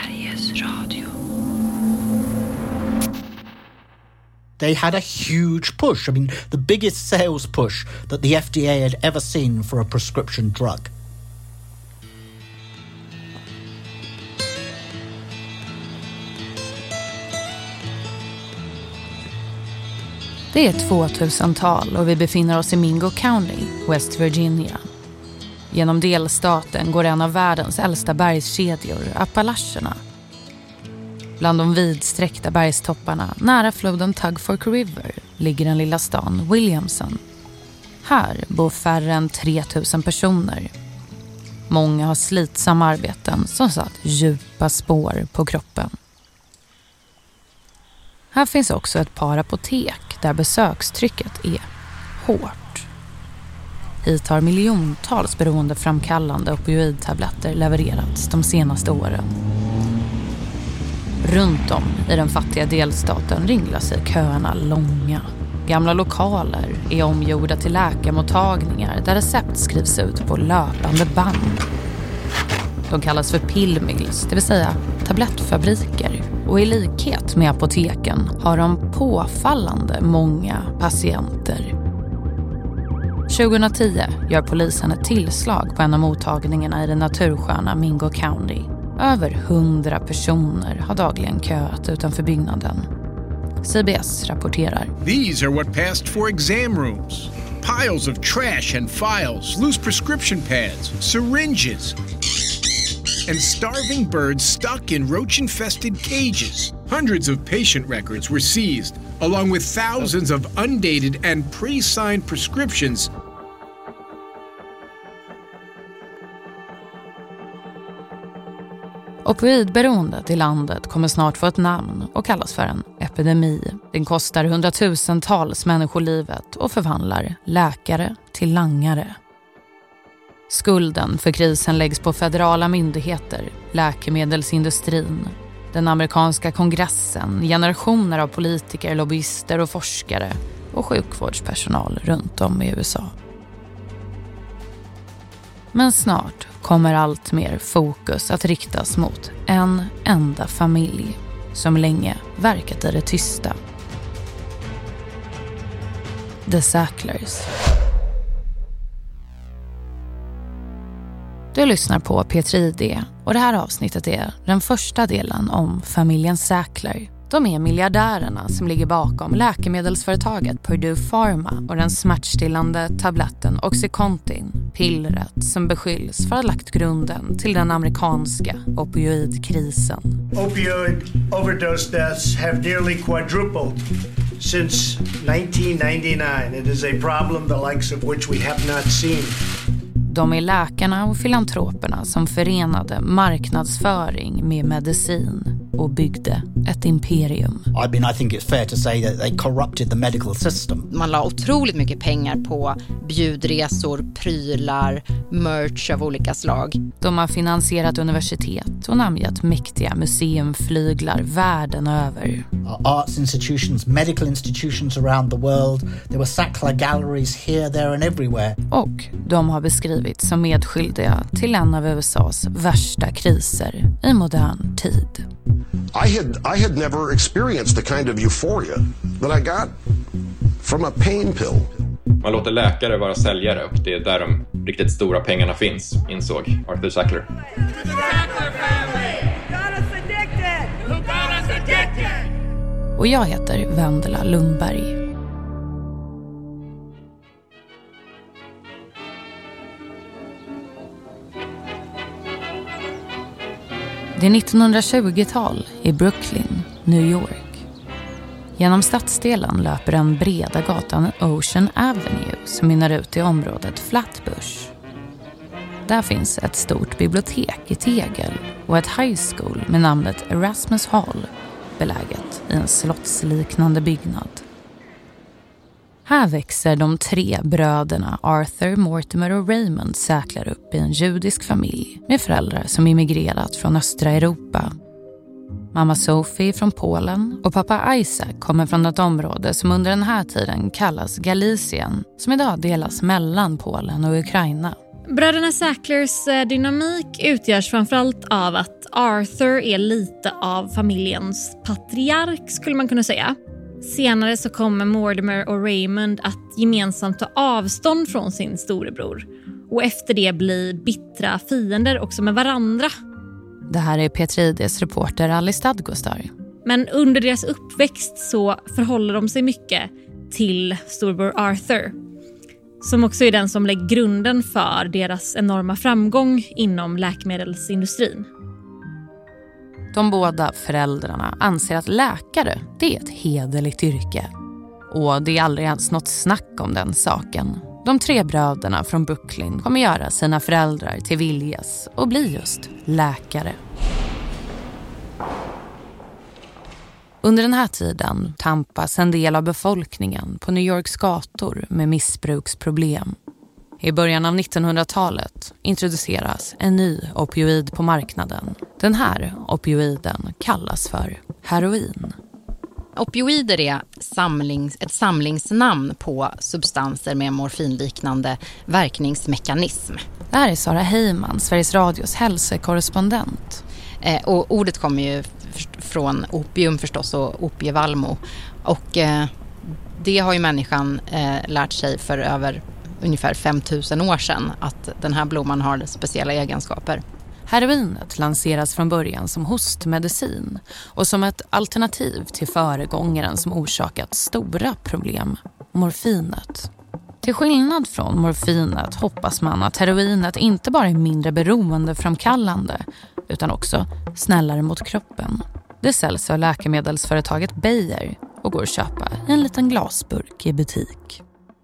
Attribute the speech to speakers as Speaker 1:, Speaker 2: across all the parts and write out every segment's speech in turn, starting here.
Speaker 1: Sveriges Radio.
Speaker 2: They had a huge push. I mean, the biggest sales push that the FDA had ever seen for a prescription drug.
Speaker 1: Det är 2000-tal och vi befinner oss i Mingo County, West Virginia. Genom delstaten går en av världens äldsta bergskedjor, Appalacherna. Bland de vidsträckta bergstopparna, nära floden Tug Fork River, ligger den lilla stan Williamson. Här bor färre än 3000 personer. Många har slitsamma arbeten som satt djupa spår på kroppen. Här finns också ett par apotek där besökstrycket är hårt. Hit har miljontals beroendeframkallande opioidtabletter levererats de senaste åren. Runt om i den fattiga delstaten ringlar sig köerna långa. Gamla lokaler är omgjorda till läkarmottagningar där recept skrivs ut på löpande band. De kallas för pillmills, det vill säga tablettfabriker. Och i likhet med apoteken har de påfallande många patienter. 2010 gör polisen ett tillslag på en av mottagningarna i den natursköna Mingo County. Över 100 personer har dagligen köat utanför byggnaden. CBS rapporterar.
Speaker 3: These are what passed for exam rooms. Piles of trash and files, loose prescription pads, syringes, and starving birds stuck in roach-infested cages. Hundreds of patient records were seized, along with thousands of undated and pre-signed prescriptions.
Speaker 1: Opioidberoendet i landet kommer snart få ett namn och kallas för en epidemi. Den kostar hundratusentals människor livet och förvandlar läkare till langare. Skulden för krisen läggs på federala myndigheter, läkemedelsindustrin, den amerikanska kongressen, generationer av politiker, lobbyister och forskare och sjukvårdspersonal runt om i USA. Men snart kommer allt mer fokus att riktas mot en enda familj som länge verkat i det tysta. The Sacklers. Du lyssnar på P3ID och det här avsnittet är den första delen om familjen Sackler. De är miljardärerna som ligger bakom läkemedelsföretaget Purdue Pharma och den smärtstillande tabletten Oxycontin, pillret som beskylls för att ha lagt grunden till den amerikanska opioidkrisen.
Speaker 4: Opioid overdose deaths have nearly quadrupled since 1999. It is a problem the likes of which we have not seen.
Speaker 1: De är läkarna och filantroperna som förenade marknadsföring med medicin och byggde ett imperium.
Speaker 2: I think it's fair to say that they corrupted the medical system.
Speaker 5: Man la otroligt mycket pengar på bjudresor, prylar, merch av olika slag.
Speaker 1: De har finansierat universitet och namngett mäktiga museumflyglar världen över.
Speaker 2: Arts institutions, medical institutions around the world. There were Sackler galleries here, there and everywhere.
Speaker 1: Och de har beskrivits som medskyldiga till en av USAs värsta kriser i modern tid.
Speaker 6: I had never experienced the kind of euphoria that I got from a pain pill.
Speaker 7: Man låter läkare vara säljare och det är där de riktigt stora pengarna finns, insåg Arthur Sackler.
Speaker 1: Och jag heter Vendela Lundberg. Det är 1920-tal i Brooklyn, New York. Genom stadsdelen löper den breda gatan Ocean Avenue som mynnar ut i området Flatbush. Där finns ett stort bibliotek i tegel och ett high school med namnet Erasmus Hall beläget i en slottsliknande byggnad. Här växer de 3 bröderna Arthur, Mortimer och Raymond Sackler upp i en judisk familj med föräldrar som immigrerat från östra Europa. Mamma Sophie från Polen och pappa Isaac kommer från ett område som under den här tiden kallas Galicien, som idag delas mellan Polen och Ukraina.
Speaker 8: Bröderna Sacklers dynamik utgörs framförallt av att Arthur är lite av familjens patriark, skulle man kunna säga. Senare så kommer Mortimer och Raymond att gemensamt ta avstånd från sin storebror och efter det bli bittra fiender också med varandra.
Speaker 1: Det här är P3:s reporter Alice Stadgostar.
Speaker 8: Men under deras uppväxt så förhåller de sig mycket till storbror Arthur, som också är den som lägger grunden för deras enorma framgång inom läkemedelsindustrin.
Speaker 1: De båda föräldrarna anser att läkare, det är ett hederligt yrke. Och det är aldrig ens något snack om den saken. De 3 bröderna från Brooklyn kommer göra sina föräldrar till viljes och bli just läkare. Under den här tiden tampas en del av befolkningen på New Yorks gator med missbruksproblem. I början av 1900-talet introduceras en ny opioid på marknaden. Den här opioiden kallas för heroin.
Speaker 5: Opioider är ett samlingsnamn på substanser med morfinliknande verkningsmekanism.
Speaker 1: Det här är Sara Heyman, Sveriges Radios hälsokorrespondent.
Speaker 5: Och ordet kommer ju från opium förstås och opievalmo. Och det har ju människan lärt sig för över ungefär 5000 år sedan att den här blomman har speciella egenskaper.
Speaker 1: Heroinet lanseras från början som hostmedicin och som ett alternativ till föregångaren som orsakat stora problem, morfinet. Till skillnad från morfinet hoppas man att heroinet inte bara är mindre beroendeframkallande utan också snällare mot kroppen. Det säljs av läkemedelsföretaget Bayer och går att köpa i en liten glasburk i butik.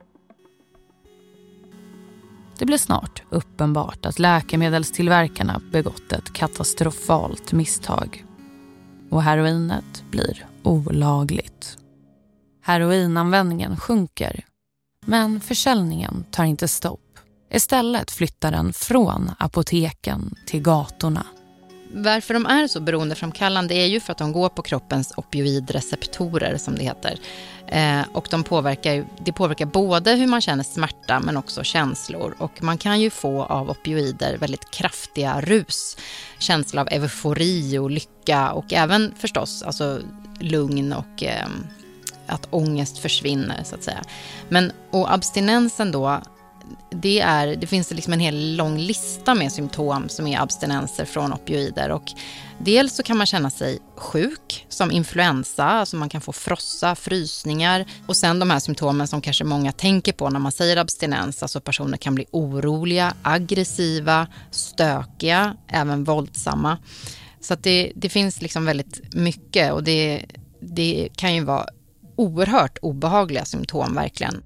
Speaker 1: Det blir snart uppenbart att läkemedelstillverkarna begått ett katastrofalt misstag. Och heroinet blir olagligt. Heroinanvändningen sjunker, men försäljningen tar inte stopp. Istället flyttar den från apoteken till gatorna.
Speaker 5: Varför de är så beroendeframkallande är ju för att de går på kroppens opioidreceptorer som det heter. Och det påverkar både hur man känner smärta men också känslor. Och man kan ju få av opioider väldigt kraftiga rus. Känsla av eufori och lycka och även förstås alltså lugn och att ångest försvinner så att säga. Och abstinensen då, det finns liksom en hel lång lista med symptom som är abstinenser från opioider och dels så kan man känna sig sjuk som influensa, alltså man kan få frossa, frysningar och sen de här symptomen som kanske många tänker på när man säger abstinens, alltså personer kan bli oroliga, aggressiva, stökiga, även våldsamma. Så att det finns liksom väldigt mycket och det kan ju vara oerhört obehagliga symptom verkligen.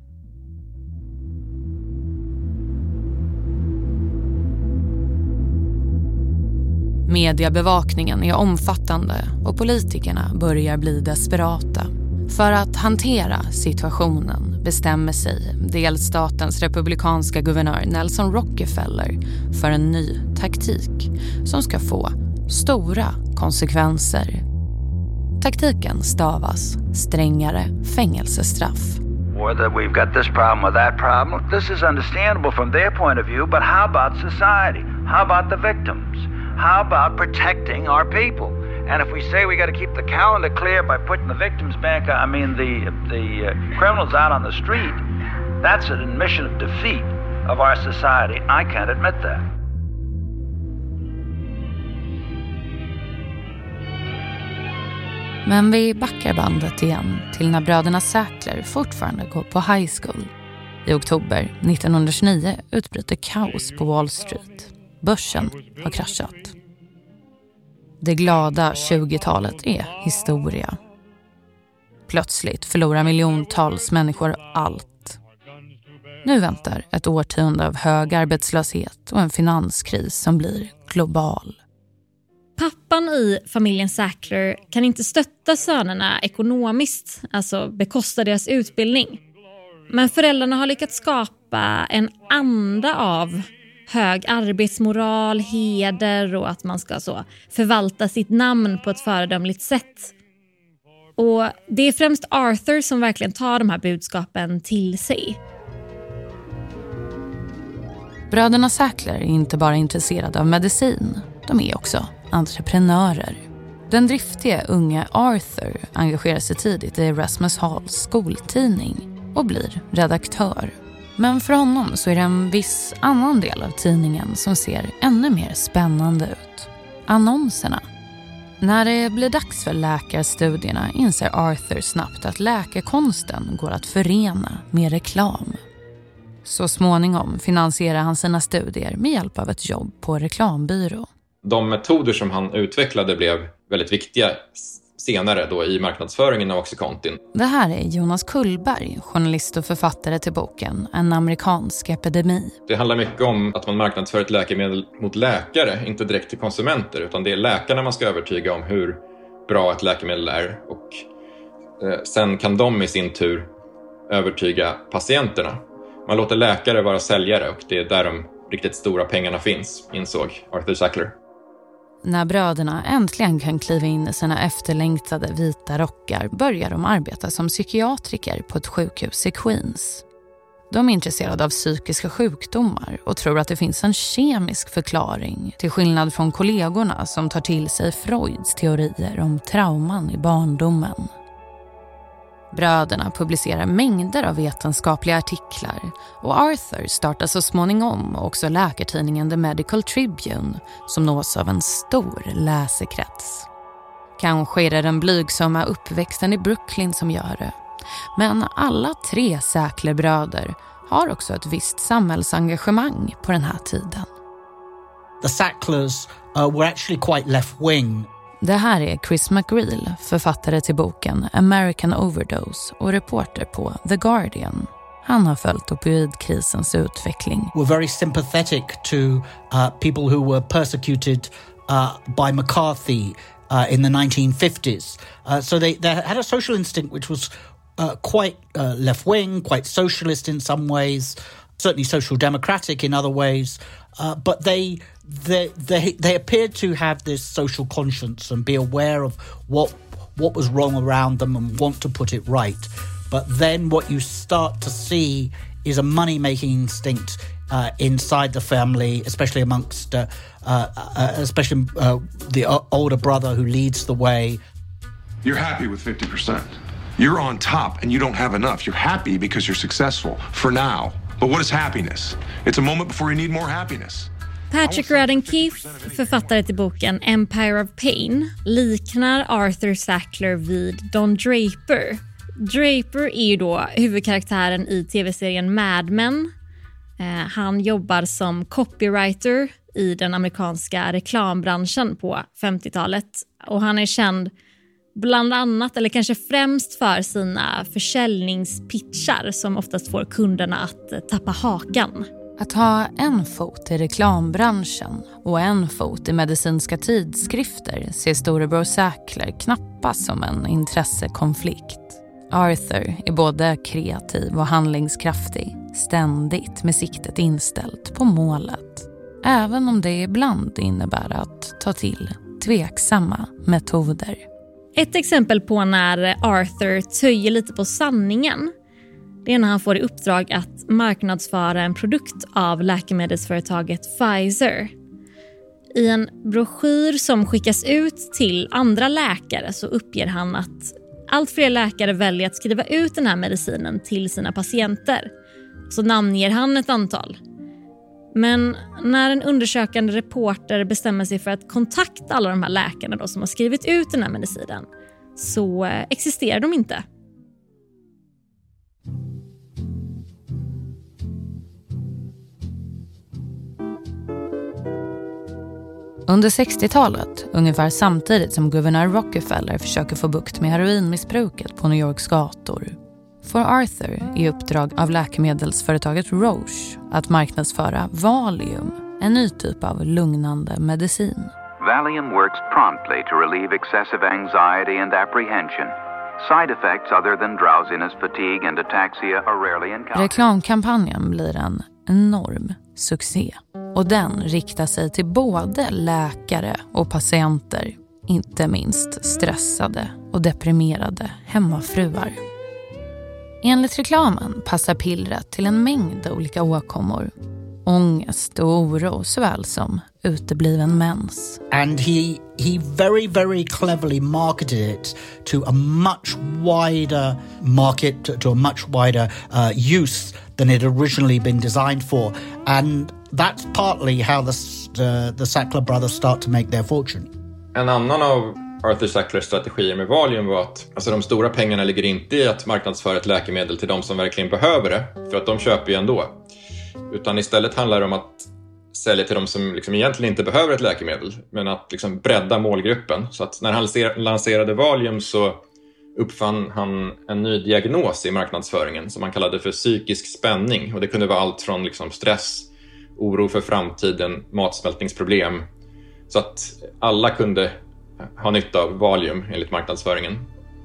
Speaker 1: Mediebevakningen är omfattande och politikerna börjar bli desperata. För att hantera situationen bestämmer sig delstatens republikanska guvernör Nelson Rockefeller för en ny taktik som ska få stora konsekvenser. Taktiken stavas strängare fängelsestraff.
Speaker 9: Whether we've got this problem or that problem, this is understandable from their point of view, but how about society? How about the victims? How about protecting our people? And if we say we got to keep the calendar clear by putting the victims back, the criminals out on the street, that's an admission of defeat of our society. I can't admit that.
Speaker 1: Men vi backar bandet igen till när bröderna Sackler fortfarande går på high school. I oktober 1929 utbryter kaos på Wall Street. Börsen har kraschat. Det glada 20-talet är historia. Plötsligt förlorar miljontals människor allt. Nu väntar ett årtionde av hög arbetslöshet och en finanskris som blir global.
Speaker 8: Pappan i familjen Sackler kan inte stötta sönerna ekonomiskt, alltså bekosta deras utbildning. Men föräldrarna har lyckats skapa en anda av hög arbetsmoral, heder och att man ska så förvalta sitt namn på ett föredömligt sätt. Och det är främst Arthur som verkligen tar de här budskapen till sig.
Speaker 1: Bröderna Sackler är inte bara intresserade av medicin, de är också entreprenörer. Den driftiga unge Arthur engagerar sig tidigt i Erasmus Halls skoltidning och blir redaktör. Men för honom så är det en viss annan del av tidningen som ser ännu mer spännande ut. Annonserna. När det blir dags för läkarstudierna inser Arthur snabbt att läkarkonsten går att förena med reklam. Så småningom finansierar han sina studier med hjälp av ett jobb på reklambyrå.
Speaker 7: De metoder som han utvecklade blev väldigt viktiga senare då i marknadsföringen av Oxycontin.
Speaker 1: Det här är Jonas Kullberg, journalist och författare till boken En amerikansk epidemi.
Speaker 7: Det handlar mycket om att man marknadsför ett läkemedel mot läkare, inte direkt till konsumenter, utan det är läkarna man ska övertyga om hur bra ett läkemedel är. Och sen kan de i sin tur övertyga patienterna. Man låter läkare vara säljare och det är där de riktigt stora pengarna finns, insåg Arthur Sackler.
Speaker 1: När bröderna äntligen kan kliva in i sina efterlängtade vita rockar börjar de arbeta som psykiatriker på ett sjukhus i Queens. De är intresserade av psykiska sjukdomar och tror att det finns en kemisk förklaring, till skillnad från kollegorna som tar till sig Freuds teorier om trauman i barndomen. Bröderna publicerar mängder av vetenskapliga artiklar och Arthur startar så småningom också läkartidningen The Medical Tribune som nås av en stor läsekrets. Kanske är det den blygsamma uppväxten i Brooklyn som gör det. Men alla 3 Sackler-bröder har också ett visst samhällsengagemang på den här tiden.
Speaker 2: The Sacklers were actually quite left-wing.
Speaker 1: Det här är Chris McGreal, författare till boken American Overdose och reporter på The Guardian. Han har följt opioidkrisens utveckling.
Speaker 2: We're very sympathetic to people who were persecuted by McCarthy in the 1950s. So they had a social instinct which was quite left-wing, quite socialist in some ways, certainly social democratic in other ways. But they appeared to have this social conscience and be aware of what was wrong around them and want to put it right. But then what you start to see is a money-making instinct inside the family, especially amongst the older brother who leads the way.
Speaker 6: You're happy with 50%. You're on top and you don't have enough. You're happy because you're successful for now. But what is happiness? It's a moment before you need more happiness.
Speaker 8: Patrick Radden Keefe, författare till boken Empire of Pain, liknar Arthur Sackler vid Don Draper. Draper är ju då huvudkaraktären i tv-serien Mad Men. Han jobbar som copywriter i den amerikanska reklambranschen på 50-talet. Och han är känd bland annat, eller kanske främst för sina försäljningspitchar som oftast får kunderna att tappa hakan.
Speaker 1: Att ha en fot i reklambranschen och en fot i medicinska tidskrifter ser storebror Sackler knappast som en intressekonflikt. Arthur är både kreativ och handlingskraftig, ständigt med siktet inställt på målet. Även om det ibland innebär att ta till tveksamma metoder.
Speaker 8: Ett exempel på när Arthur töjer lite på sanningen, det är när han får i uppdrag att marknadsföra en produkt av läkemedelsföretaget Pfizer. I en broschyr som skickas ut till andra läkare så uppger han att allt fler läkare väljer att skriva ut den här medicinen till sina patienter. Så namnger han ett antal. Men när en undersökande reporter bestämmer sig för att kontakta alla de här läkarna då som har skrivit ut den här medicinen, så existerar de inte.
Speaker 1: Under 60-talet, ungefär samtidigt som guvernör Rockefeller försöker få bukt med heroinmissbruket på New Yorks gator, får Arthur i uppdrag av läkemedelsföretaget Roche att marknadsföra Valium, en ny typ av lugnande medicin.
Speaker 9: Valium works promptly to relieve excessive anxiety and apprehension. Side effects other than drowsiness, fatigue and ataxia are rarely encountered.
Speaker 1: Reklamkampanjen blir en enorm succé och den riktar sig till både läkare och patienter, inte minst stressade och deprimerade hemmafruar. Enligt reklamen passar pillret till en mängd olika åkommor ångest och oro såväl som utebliven mens.
Speaker 2: And he very, very cleverly marketed it to a much wider market, to a much wider use than it originally been designed for. And that's partly how the Sackler brothers start to make their fortune.
Speaker 7: En annan av Arthur Sacklers strategier med Valium var att de stora pengarna ligger inte i att marknadsföra ett läkemedel till de som verkligen behöver det, för att de köper ju ändå. Utan istället handlar det om att sälja till de som liksom egentligen inte behöver ett läkemedel, men att liksom bredda målgruppen. Så att när han lanserade Valium så uppfann han en ny diagnos i marknadsföringen som han kallade för psykisk spänning. Och det kunde vara allt från liksom stress, oro för framtiden, matsmältningsproblem. Så att alla kunde ha nytta av Valium enligt marknadsföringen.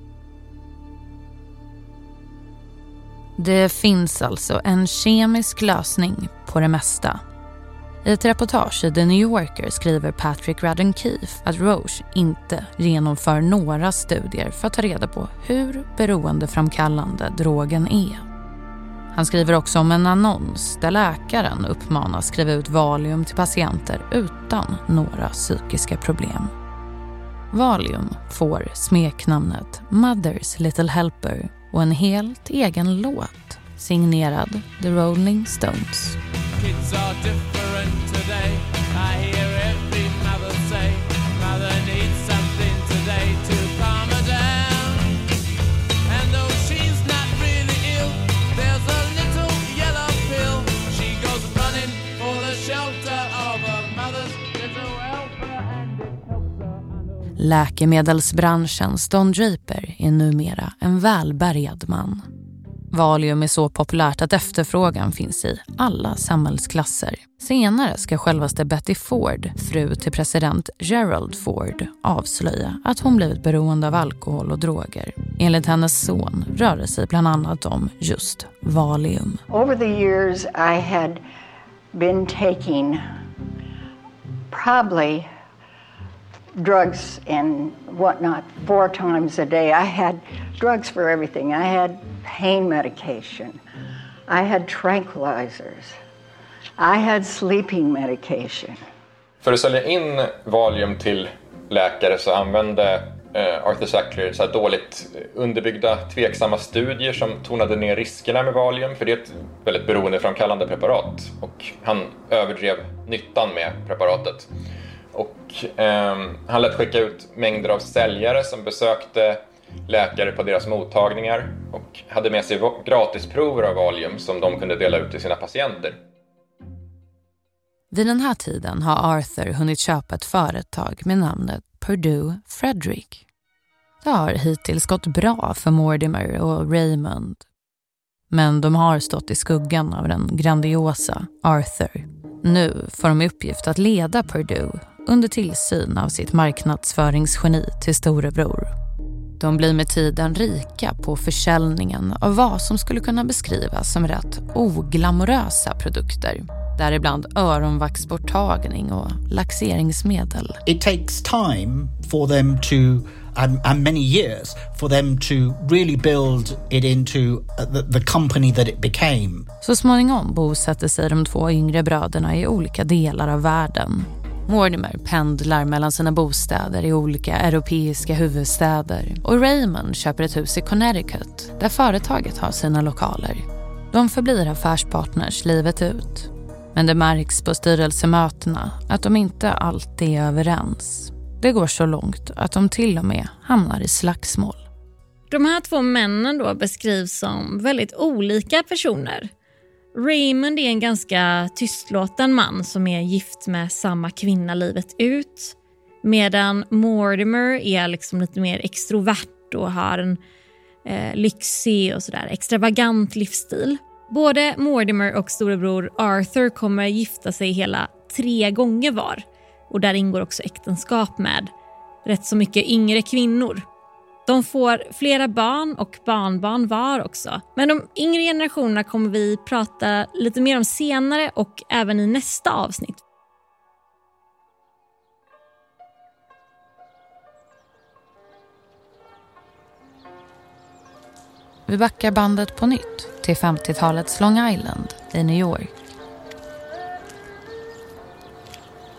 Speaker 1: Det finns alltså en kemisk lösning på det mesta. I ett reportage i The New Yorker skriver Patrick Radden Keefe att Roche inte genomför några studier för att ta reda på hur beroendeframkallande drogen är. Han skriver också om en annons där läkaren uppmanas skriva ut Valium till patienter utan några psykiska problem. Valium får smeknamnet Mother's Little Helper och en helt egen låt signerad The Rolling Stones.
Speaker 10: Kids are different today. I hear every mother say, mother needs something today to calm her down. And though she's not really ill, there's a little yellow pill. She goes running for the shelter of her mother's little helper, and it helps her.
Speaker 1: Läkemedelsbranschens Don Draper är numera en välbärgad man. Valium är så populärt att efterfrågan finns i alla samhällsklasser. Senare ska självaste Betty Ford, fru till president Gerald Ford, avslöja att hon blivit beroende av alkohol och droger. Enligt hennes son rör det sig bland annat om just Valium.
Speaker 11: Over the years I had been taking probably drugs and whatnot 4 times a day. I had drugs for everything. I had pain medication. I had tranquilizers. I had sleeping medication.
Speaker 7: För att sälja in Valium till läkare så använde Arthur Sackler så här dåligt underbyggda, tveksamma studier som tonade ner riskerna med Valium, för det är ett väldigt beroendeframkallande preparat, och han överdrev nyttan med preparatet. Och han lät skicka ut mängder av säljare som besökte läkare på deras mottagningar och hade med sig gratisprover av Valium som de kunde dela ut till sina patienter.
Speaker 1: Vid den här tiden har Arthur hunnit köpa ett företag med namnet Purdue Frederick. Det har hittills gått bra för Mortimer och Raymond. Men de har stått i skuggan av den grandiosa Arthur. Nu får de uppgift att leda Purdue under tillsyn av sitt marknadsföringsgeni till storebror. De blir med tiden rika på försäljningen av vad som skulle kunna beskrivas som rätt oglamorösa produkter. Däribland öronvaxborttagning och laxeringsmedel.
Speaker 2: It takes time for them to, and many years, for them to really build it into the company that it became.
Speaker 1: Så småningom bosätter sig de 2 yngre bröderna i olika delar av världen. Mortimer pendlar mellan sina bostäder i olika europeiska huvudstäder och Raymond köper ett hus i Connecticut där företaget har sina lokaler. De förblir affärspartners livet ut. Men det märks på styrelsemötena att de inte alltid är överens. Det går så långt att de till och med hamnar i slagsmål.
Speaker 8: De här 2 männen då beskrivs som väldigt olika personer. Raymond är en ganska tystlåten man som är gift med samma kvinna livet ut. Medan Mortimer är liksom lite mer extrovert och har en lyxig och sådär extravagant livsstil. Både Mortimer och storebror Arthur kommer gifta sig hela 3 gånger var. Och där ingår också äktenskap med rätt så mycket yngre kvinnor. De får flera barn och barnbarn var också. Men de yngre generationerna kommer vi prata lite mer om senare och även i nästa avsnitt.
Speaker 1: Vi backar bandet på nytt till 50-talets Long Island i New York.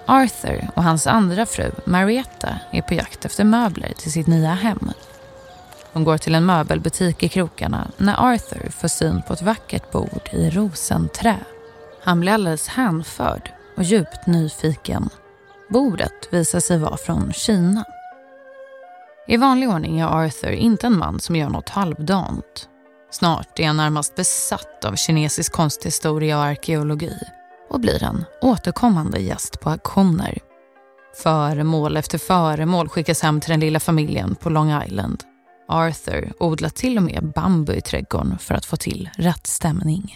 Speaker 1: Arthur och hans andra fru, Marietta, är på jakt efter möbler till sitt nya hem. De går till en möbelbutik i krokarna när Arthur får syn på ett vackert bord i rosenträ. Han blir alldeles hänförd och djupt nyfiken. Bordet visar sig vara från Kina. I vanlig ordning är Arthur inte en man som gör något halvdant. Snart är han närmast besatt av kinesisk konsthistoria och arkeologi och blir en återkommande gäst på auktioner. Föremål efter föremål skickas hem till den lilla familjen på Long Island. Arthur odlar till och med bambu i trädgården för att få till rätt stämning.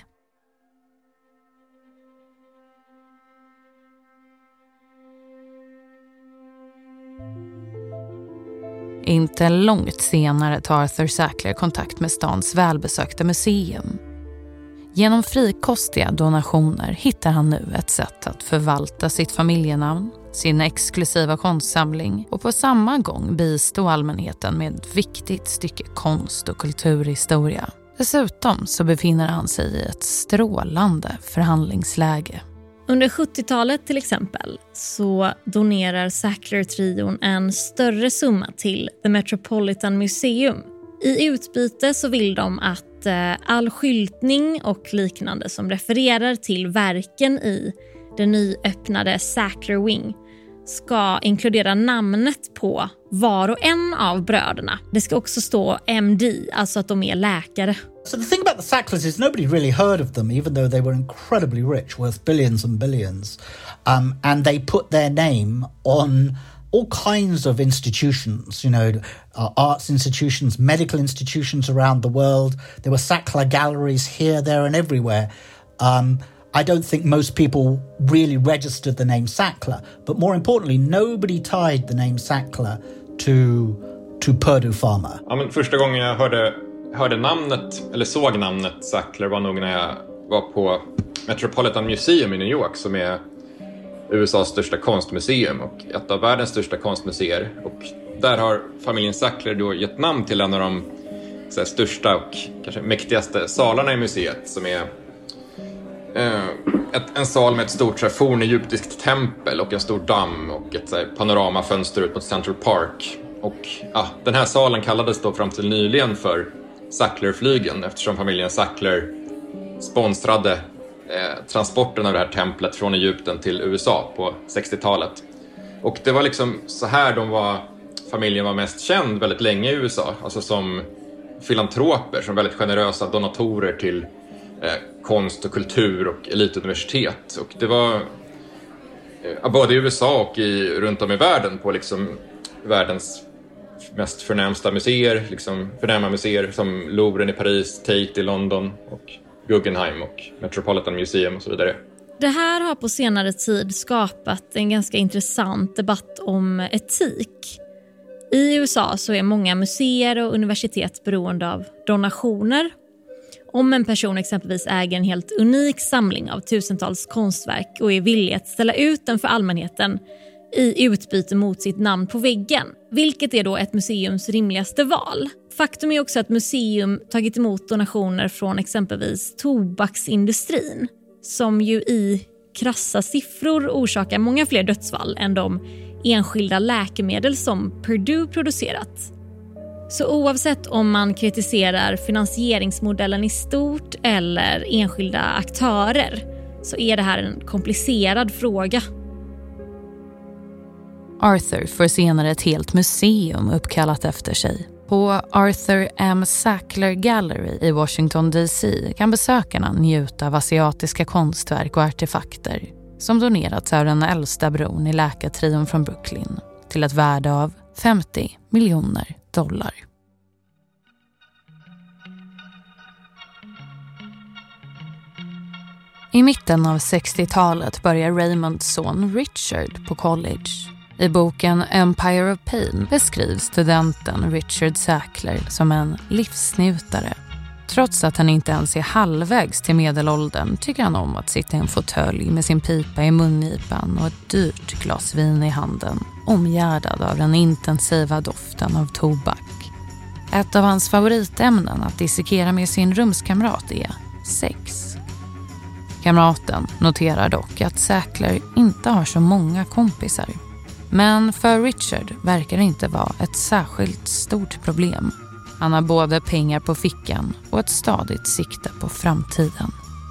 Speaker 1: Inte långt senare tar Arthur Sackler kontakt med stans välbesökta museum. Genom frikostiga donationer hittar han nu ett sätt att förvalta sitt familjenamn, sin exklusiva konstsamling och på samma gång bistå allmänheten med ett viktigt stycke konst- och kulturhistoria. Dessutom så befinner han sig i ett strålande förhandlingsläge.
Speaker 8: Under 70-talet till exempel så donerar Sackler-trion en större summa till The Metropolitan Museum. I utbyte så vill de att all skyltning och liknande som refererar till verken i det nyöppnade Sackler Wing ska inkludera namnet på var och en av bröderna. Det ska också stå MD, alltså att de är läkare.
Speaker 2: So the thing about the Sacklers is nobody really heard of them, even though they were incredibly rich, worth billions and billions. And they put their name on all kinds of institutions, you know, arts institutions, medical institutions around the world. There were Sackler galleries here, there and everywhere. I don't think most people really registered the name Sackler, but more importantly, nobody tied the name Sackler to Purdue Pharma.
Speaker 7: Ja, men första gången jag hörde namnet, eller såg namnet Sackler var nog när jag var på Metropolitan Museum i New York, som är USAs största konstmuseum och ett av världens största konstmuseer. Och där har familjen Sackler då gett namn till en av de största och kanske mäktigaste salarna i museet, som är en sal med ett stort fornegyptiskt tempel och en stor damm och ett panoramafönster ut mot Central Park. Och den här salen kallades då fram till nyligen för Sacklerflygen, eftersom familjen Sackler sponsrade transporten av det här templet från Egypten till USA på 60-talet. Och det var liksom så här familjen var mest känd väldigt länge i USA, alltså som filantroper, som väldigt generösa donatorer till konst och kultur och elituniversitet. Och det var både i USA och runt om i världen på liksom världens mest förnämsta museer, liksom förnäma museer som Louvren i Paris, Tate i London och Guggenheim och Metropolitan Museum och så vidare.
Speaker 8: Det här har på senare tid skapat en ganska intressant debatt om etik. I USA så är många museer och universitet beroende av donationer. Om en person exempelvis äger en helt unik samling av tusentals konstverk och är villig att ställa ut den för allmänheten i utbyte mot sitt namn på väggen, vilket är då ett museums rimligaste val. Faktum är också att museum tagit emot donationer från exempelvis tobaksindustrin, som ju i krassa siffror orsakar många fler dödsfall än de enskilda läkemedel som Purdue producerat. Så oavsett om man kritiserar finansieringsmodellen i stort eller enskilda aktörer så är det här en komplicerad fråga.
Speaker 1: Arthur får senare ett helt museum uppkallat efter sig. På Arthur M. Sackler Gallery i Washington DC kan besökarna njuta av asiatiska konstverk och artefakter som donerats av den äldsta bron i läkartrion från Brooklyn till ett värde av $50 miljoner. I mitten av 60-talet börjar Raymonds son Richard på college. I boken Empire of Pain beskrivs studenten Richard Sackler som en livsnjutare. Trots att han inte ens är halvvägs till medelåldern tycker han om att sitta i en fåtölj med sin pipa i mungipan och ett dyrt glas vin i handen, omgärdad av den intensiva doften av tobak. Ett av hans favoritämnen att dissekera med sin rumskamrat är sex. Kamraten noterar dock att Sackler inte har så många kompisar. Men för Richard verkar det inte vara ett särskilt stort problem. Han har både pengar på fickan och ett stadigt sikte på framtiden.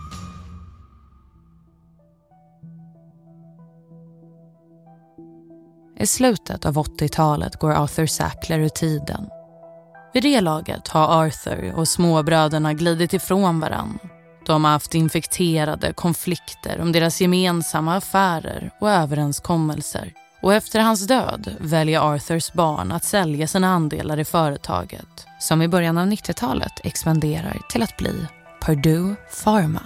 Speaker 1: I slutet av 80-talet går Arthur Sackler ur tiden. Vid det laget har Arthur och småbröderna glidit ifrån varann. De har haft infekterade konflikter om deras gemensamma affärer och överenskommelser. Och efter hans död väljer Arthurs barn att sälja sina andelar i företaget, som i början av 90-talet expanderar till att bli Purdue Pharma.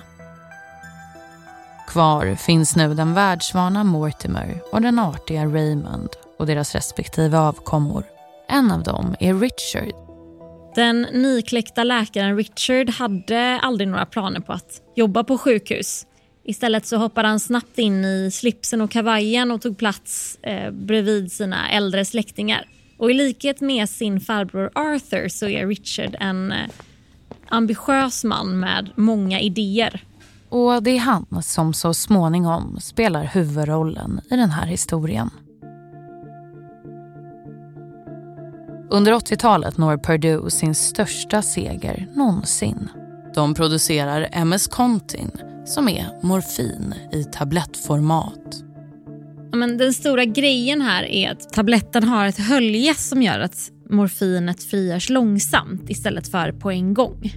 Speaker 1: Kvar finns nu den världsvana Mortimer och den artiga Raymond och deras respektive avkommor. En av dem är Richard.
Speaker 8: Den nykläckta läkaren Richard hade aldrig några planer på att jobba på sjukhus. Istället så hoppade han snabbt in i slipsen och kavajen och tog plats bredvid sina äldre släktingar. Och i likhet med sin farbror Arthur så är Richard en ambitiös man med många idéer.
Speaker 1: Och det är han som så småningom spelar huvudrollen i den här historien. Under 80-talet når Purdue sin största seger någonsin. De producerar MS-Contin, som är morfin i tablettformat.
Speaker 8: Men den stora grejen här är att tabletten har ett hölje som gör att morfinet frigörs långsamt istället för på en gång.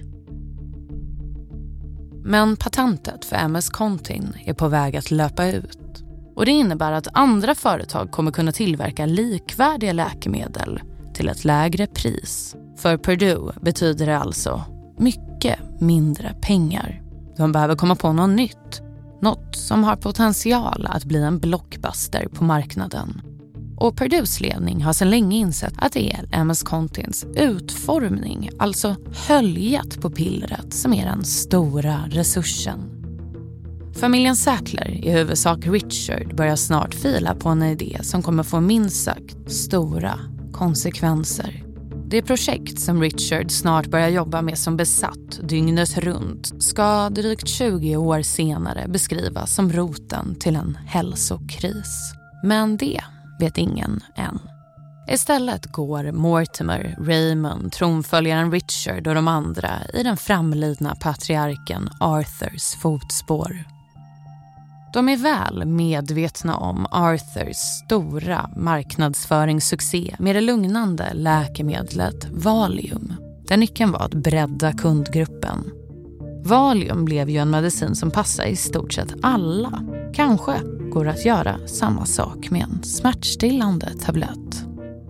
Speaker 1: Men patentet för MS-Contin är på väg att löpa ut. Och det innebär att andra företag kommer kunna tillverka likvärdiga läkemedel till ett lägre pris. För Purdue betyder det alltså mycket mindre pengar. De behöver komma på något nytt. Något som har potential att bli en blockbuster på marknaden. Och Purdues ledning har sedan länge insett att det är MS-Contins utformning, alltså höljet på pillret, som är den stora resursen. Familjen Sackler, i huvudsak Richard, börjar snart fila på en idé som kommer få minst sagt stora konsekvenser. Det projekt som Richard snart börjar jobba med som besatt dygnet runt ska drygt 20 år senare beskrivas som roten till en hälsokris. Men det vet ingen än. Istället går Mortimer, Raymond, tronföljaren Richard och de andra i den framlidna patriarken Arthurs fotspår. De är väl medvetna om Arthurs stora marknadsföringssuccé med det lugnande läkemedlet Valium, där nyckeln var att bredda kundgruppen. Valium blev ju en medicin som passar i stort sett alla. Kanske går att göra samma sak med en smärtstillande tablett.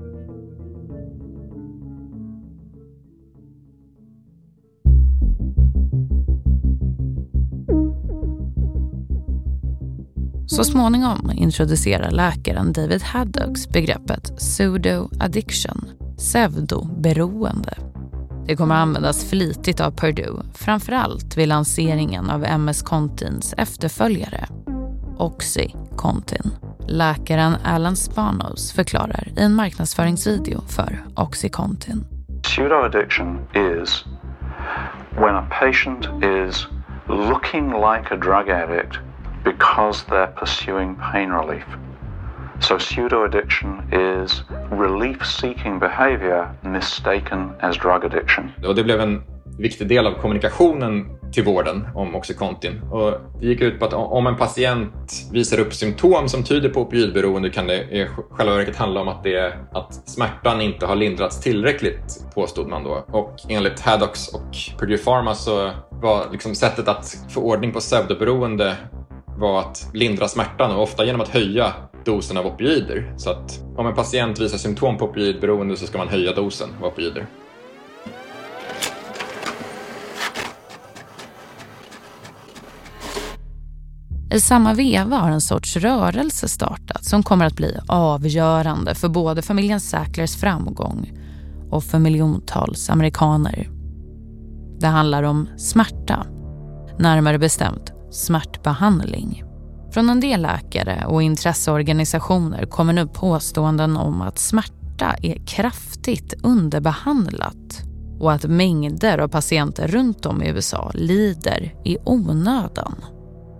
Speaker 1: Så småningom introducerar läkaren David Haddocks begreppet pseudo-addiction, pseudoberoende. Det kommer användas flitigt av Purdue, framförallt vid lanseringen av MS-Contins efterföljare, OxyContin. Läkaren Alan Spanos förklarar i en marknadsföringsvideo för OxyContin.
Speaker 9: Pseudo-addiction is when a patient is looking like a drug addict because they're pursuing pain relief. So pseudo-addiction is relief-seeking behavior mistaken as drug addiction.
Speaker 7: Och det blev en viktig del av kommunikationen till vården om OxyContin. Och det gick ut på att om en patient visar upp symptom som tyder på opioidberoende kan det i själva verket handla om att smärtan inte har lindrats tillräckligt, påstod man då. Och enligt Haddocks och Purdue Pharma så var liksom sättet att få ordning på pseudoberoende var att lindra smärtan, och ofta genom att höja dosen av opioider. Så att om en patient visar symptom på opioidberoende så ska man höja dosen av opioider.
Speaker 1: I samma veva har en sorts rörelse startat som kommer att bli avgörande för både familjen Sacklers framgång och för miljontals amerikaner. Det handlar om smärta, närmare bestämt smärtbehandling. Från en del läkare och intresseorganisationer kommer nu påståenden om att smärta är kraftigt underbehandlat och att mängder av patienter runt om i USA lider i onödan.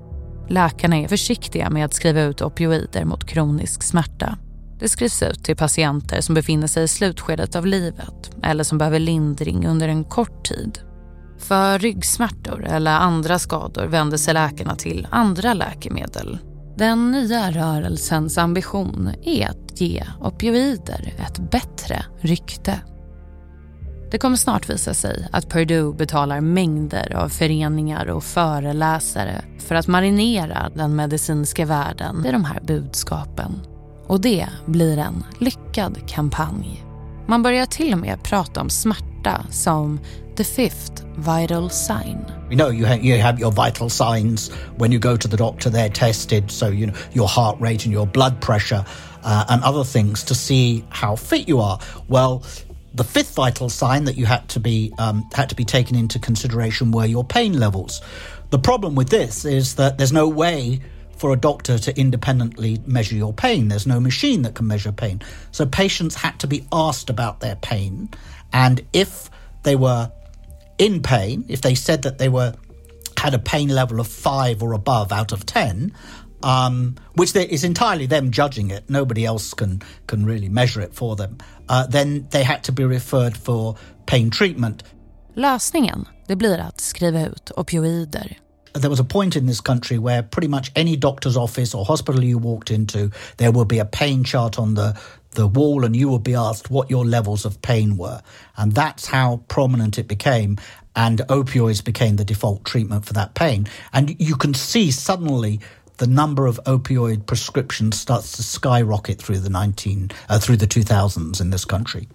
Speaker 1: Läkarna är försiktiga med att skriva ut opioider mot kronisk smärta. Det skrivs ut till patienter som befinner sig i slutskedet av livet eller som behöver lindring under en kort tid. För ryggsmärtor eller andra skador vänder sig läkarna till andra läkemedel. Den nya rörelsens ambition är att ge opioider ett bättre rykte. Det kommer snart visa sig att Purdue betalar mängder av föreningar och föreläsare för att marinera den medicinska världen i de här budskapen. Och det blir en lyckad kampanj. Man börjar till och med prata om smärta som the fifth vital sign.
Speaker 2: You know, you have your vital signs when you go to the doctor. They're tested, so you know your heart rate and your blood pressure and other things to see how fit you are. Well, the fifth vital sign that you had to be taken into consideration were your pain levels. The problem with this is that there's no way for a doctor to independently measure your pain. There's no machine that can measure pain. So patients had to be asked about their pain, and if they were in pain, if they said that they had a pain level of 5 or above out of 10, which is entirely them judging it, nobody else can really measure it for them, then they had to be referred for pain treatment.
Speaker 1: Lösningen, det blir att skriva ut opioider.
Speaker 2: There was a point in this country where pretty much any doctor's office or hospital you walked into, there would be a pain chart on the wall, and you would be asked what your levels of pain were. And that's how prominent it became, and opioids became the default treatment for that pain. And you can see suddenly the number of opioid prescriptions starts to skyrocket through the 2000s in this country.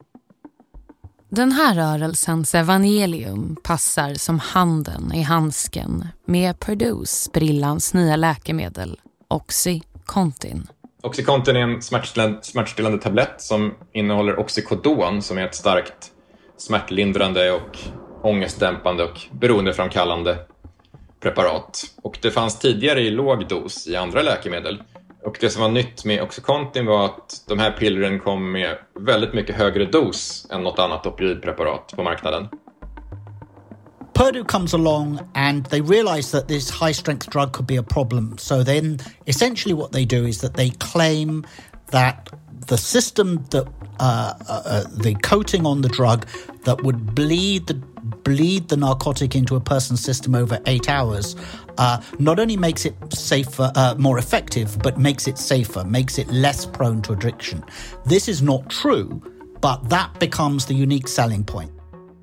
Speaker 1: Den här rörelsens evangelium passar som handen i handsken med Purdues brillans nya läkemedel, Oxycontin.
Speaker 7: Oxycontin är en smärtstillande tablett som innehåller oxycodon, som är ett starkt smärtlindrande och ångestdämpande och beroendeframkallande preparat. Och det fanns tidigare i låg dos i andra läkemedel. Och det som var nytt med Oxycontin var att de här pillren kom med väldigt mycket högre dos än något annat opioidpreparat på marknaden.
Speaker 2: Purdue comes along and they realize that this high-strength drug could be a problem. So then essentially what they do is that they claim that the system that the coating on the drug that would bleed the narcotic into a person's system over 8 hours not only makes it safer, more effective, but makes it safer, makes it less prone to addiction. This is not true, but that becomes the unique selling point.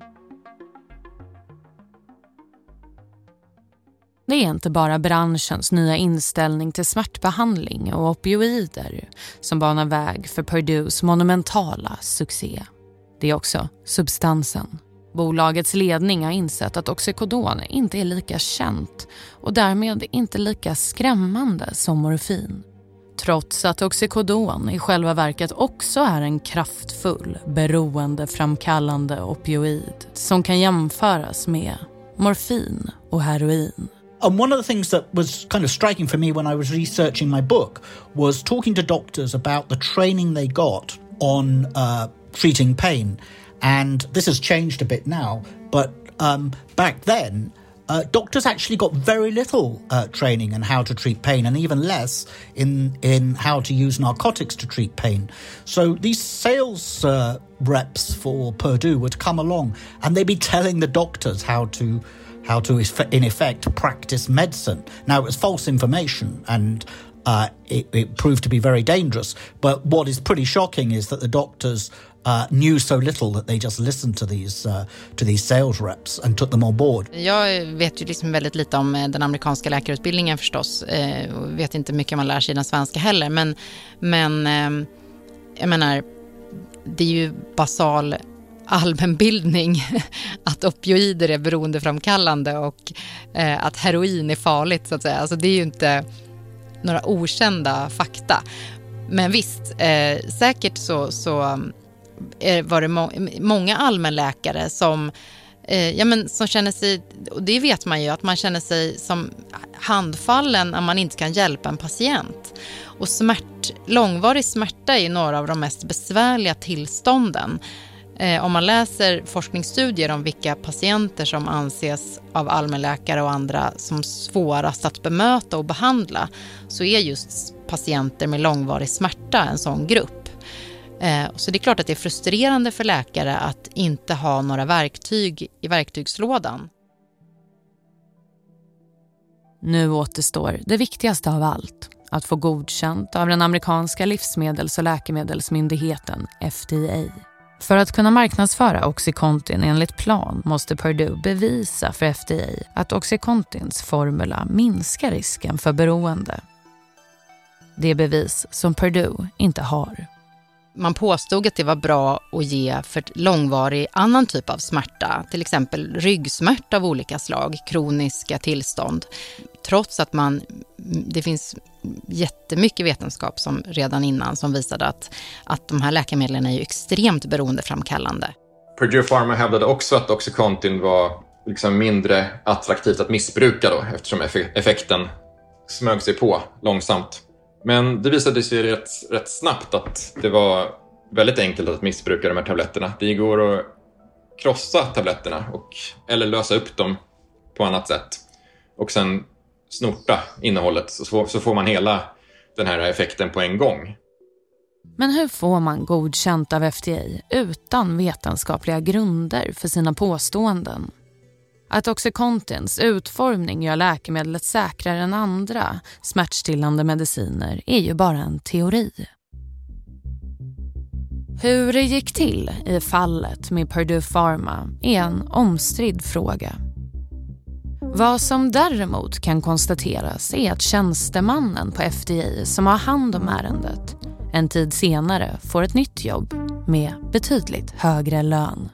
Speaker 1: Det är inte bara branschens nya inställning till smärtbehandling och opioider som banar väg för Purdues monumentala succé. Det är också substansen. Bolagets ledning har insett att oxycodon inte är lika känt och därmed inte lika skrämmande som morfin. Trots att oxycodon i själva verket också är en kraftfull, beroendeframkallande opioid som kan jämföras med morfin och heroin.
Speaker 2: And one of the things that was kind of striking for me when I was researching my book was talking to doctors about the training they got on treating pain. And this has changed a bit now, but back then, doctors actually got very little training in how to treat pain, and even less in how to use narcotics to treat pain. So these sales reps for Purdue would come along and they'd be telling the doctors how to in effect practice medicine. Now, it was false information, and it proved to be very dangerous. But what is pretty shocking is that the doctors knew so little that they just listened to these sales reps and took them on board.
Speaker 5: Jag vet ju liksom väldigt lite om den amerikanska läkarutbildningen förstås. Och vet inte mycket man lär sig i den svenska heller. Men jag menar, det är ju basal allmänbildning att opioider är beroendeframkallande och att heroin är farligt, så att säga. Alltså det är ju inte några okända fakta. Men visst, säkert så var det många allmänläkare som känner sig, och det vet man ju, att man känner sig som handfallen när man inte kan hjälpa en patient. Och långvarig smärta är ju några av de mest besvärliga tillstånden. Om man läser forskningsstudier om vilka patienter som anses av allmänläkare och andra som svårast att bemöta och behandla, så är just patienter med långvarig smärta en sån grupp. Så det är klart att det är frustrerande för läkare att inte ha några verktyg i verktygslådan.
Speaker 1: Nu återstår det viktigaste av allt, att få godkänt av den amerikanska livsmedels- och läkemedelsmyndigheten FDA. För att kunna marknadsföra Oxycontin enligt plan måste Purdue bevisa för FDA att Oxycontins formula minskar risken för beroende. Det är bevis som Purdue inte har.
Speaker 5: Man påstod att det var bra att ge för långvarig annan typ av smärta, till exempel ryggsmärta av olika slag, kroniska tillstånd. Trots att det finns jättemycket vetenskap som redan innan som visade att de här läkemedlen är ju extremt beroendeframkallande.
Speaker 7: Purdue Pharma hävdade också att Oxycontin var liksom mindre attraktivt att missbruka då, eftersom effekten smög sig på långsamt. Men det visade sig rätt snabbt att det var väldigt enkelt att missbruka de här tabletterna. Det går att krossa tabletterna eller lösa upp dem på annat sätt. Och sen snorta innehållet så får man hela den här effekten på en gång.
Speaker 1: Men hur får man godkänt av FDA utan vetenskapliga grunder för sina påståenden? Att Oxycontins utformning gör läkemedlet säkrare än andra smärtstillande mediciner är ju bara en teori. Hur det gick till i fallet med Purdue Pharma är en omstridd fråga. Vad som däremot kan konstateras är att tjänstemannen på FDA som har hand om ärendet en tid senare får ett nytt jobb med betydligt högre lön.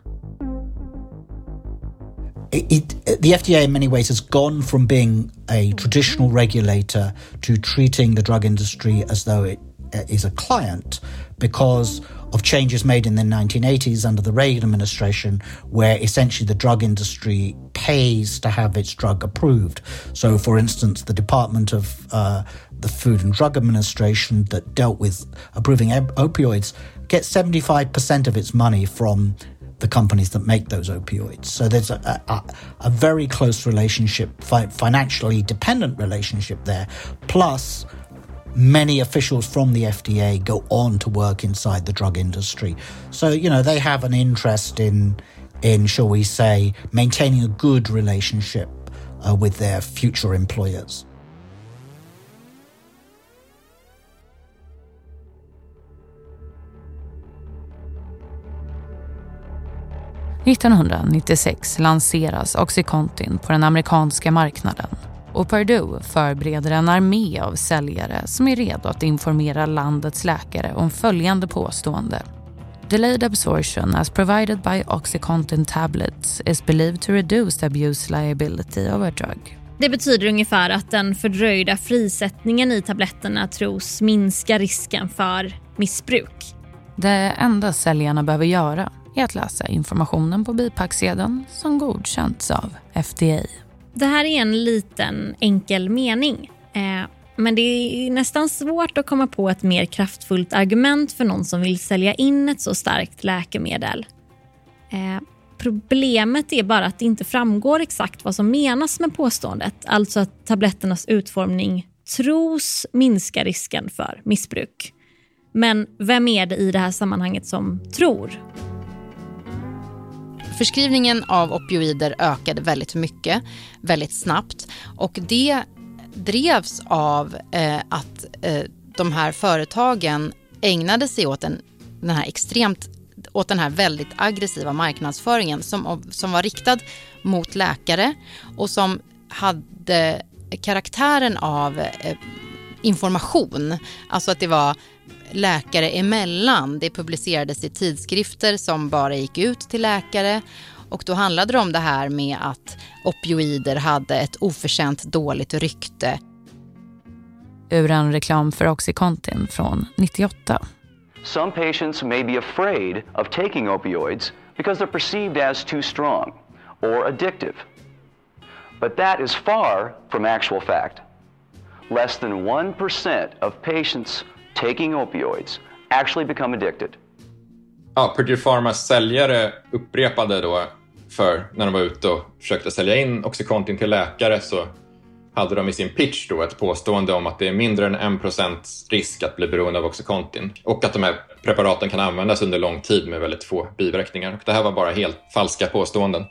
Speaker 2: The FDA in many ways has gone from being a traditional regulator to treating the drug industry as though it is a client because of changes made in the 1980s under the Reagan administration, where essentially the drug industry pays to have its drug approved. So, for instance, the Department of the Food and Drug Administration that dealt with approving opioids gets 75% of its money from the companies that make those opioids. So there's a very close relationship, financially dependent relationship there. Plus, many officials from the FDA go on to work inside the drug industry. So, they have an interest in, shall we say, maintaining a good relationship with their future employers.
Speaker 1: –1996 lanseras Oxycontin på den amerikanska marknaden och Purdue förbereder en armé av säljare som är redo att informera landets läkare om följande påstående. Delayed absorption as provided by Oxycontin tablets is believed to reduce the abuse liability of a drug.
Speaker 8: Det betyder ungefär att den fördröjda frisättningen i tabletterna tros minska risken för missbruk.
Speaker 1: Det enda säljarna behöver göra är att läsa informationen på bipacksedeln som godkänts av FDA.
Speaker 8: Det här är en liten enkel mening. Men det är nästan svårt att komma på ett mer kraftfullt argument för någon som vill sälja in ett så starkt läkemedel. Problemet är bara att det inte framgår exakt vad som menas med påståendet. Alltså att tabletternas utformning tros minska risken för missbruk. Men vem är det i det här sammanhanget som tror?
Speaker 5: Förskrivningen av opioider ökade väldigt mycket, väldigt snabbt. Och det drevs av att de här företagen ägnade sig åt den här väldigt aggressiva marknadsföringen som var riktad mot läkare och som hade karaktären av information. Alltså att det var läkare emellan. Det publicerades i tidskrifter som bara gick ut till läkare. Och då handlade det om det här med att opioider hade ett oförtjänt dåligt rykte.
Speaker 1: Ur en reklam för Oxycontin från 98.
Speaker 12: Some patients may be afraid of taking opioids because they're perceived as too strong or addictive. But that is far from actual fact. Less than 1% of patients taking opioids actually become addicted.
Speaker 7: Purdue Pharmas säljare upprepade då för när de var ute och försökte sälja in Oxycontin till läkare, så hade de i sin pitch då ett påstående om att det är mindre än 1% risk att bli beroende av Oxycontin och att de här preparaten kan användas under lång tid med väldigt få biverkningar. Och det här var bara helt falska påståenden.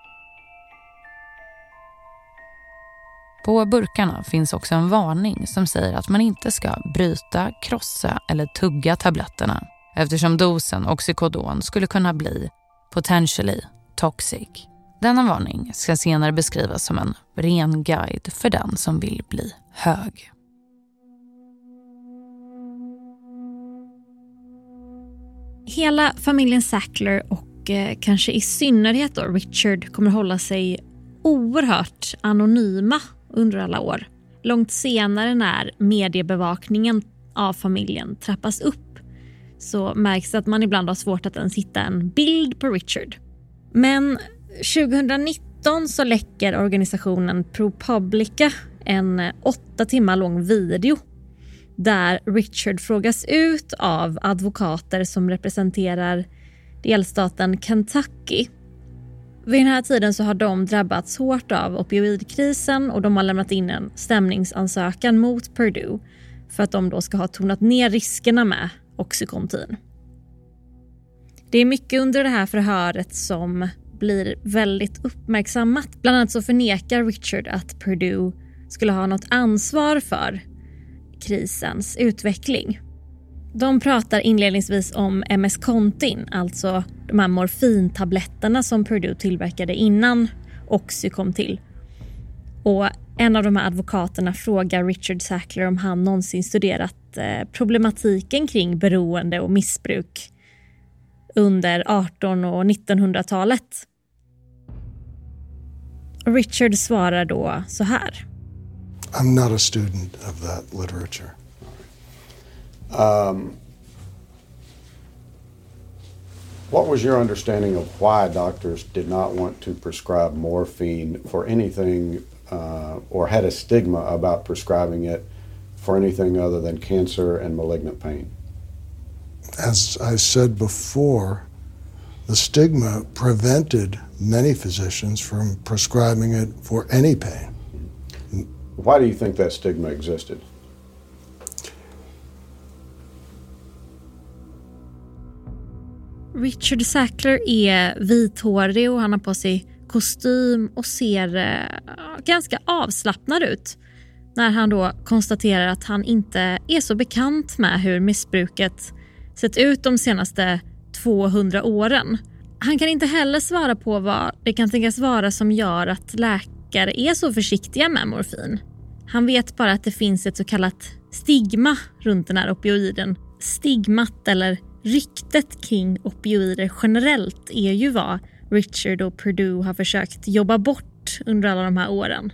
Speaker 1: På burkarna finns också en varning som säger att man inte ska bryta, krossa eller tugga tabletterna eftersom dosen oxycodon skulle kunna bli potentially toxic. Denna varning ska senare beskrivas som en ren guide för den som vill bli hög.
Speaker 8: Hela familjen Sackler och kanske i synnerhet då Richard kommer hålla sig oerhört anonyma under alla år. Långt senare när mediebevakningen av familjen trappas upp så märks att man ibland har svårt att ens hitta en bild på Richard. Men 2019 så läcker organisationen ProPublica en 8 timmar lång video där Richard frågas ut av advokater som representerar delstaten Kentucky. Vid den här tiden så har de drabbats hårt av opioidkrisen och de har lämnat in en stämningsansökan mot Purdue för att de då ska ha tonat ner riskerna med Oxycontin. Det är mycket under det här förhöret som blir väldigt uppmärksammat. Bland annat så förnekar Richard att Purdue skulle ha något ansvar för krisens utveckling. De pratar inledningsvis om MS-Contin, alltså de här morfintabletterna som Purdue tillverkade innan Oxy kom till. Och en av de här advokaterna frågar Richard Sackler om han någonsin studerat problematiken kring beroende och missbruk under 1800- och 1900-talet. Richard svarar då så här.
Speaker 13: I'm not a student of that literature.
Speaker 14: What was your understanding of why doctors did not want to prescribe morphine for anything or had a stigma about prescribing it for anything other than cancer and malignant pain?
Speaker 13: As I said before, the stigma prevented many physicians from prescribing it for any pain.
Speaker 14: Why do you think that stigma existed?
Speaker 8: Richard Sackler är vithårig och han har på sig kostym och ser ganska avslappnad ut när han då konstaterar att han inte är så bekant med hur missbruket sett ut de senaste 200 åren. Han kan inte heller svara på vad det kan tänkas vara som gör att läkare är så försiktiga med morfin. Han vet bara att det finns ett så kallat stigma runt den här opioiden. Stigmat eller ryktet kring opioider generellt är ju vad Richard och Purdue har försökt jobba bort under alla de här åren.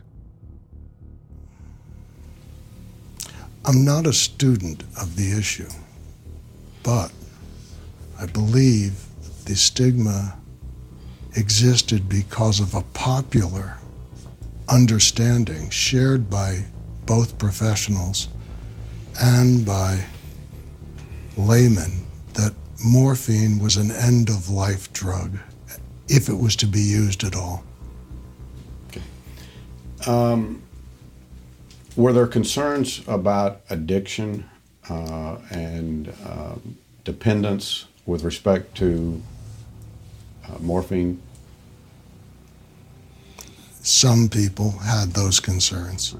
Speaker 13: I'm not a student of the issue, but I believe the stigma existed because of a popular understanding shared by both professionals and by laymen that morphine was an end-of-life drug if it was to be used at all.
Speaker 14: Okay. Were there concerns about addiction and dependence with respect to morphine?
Speaker 13: Some people had those concerns.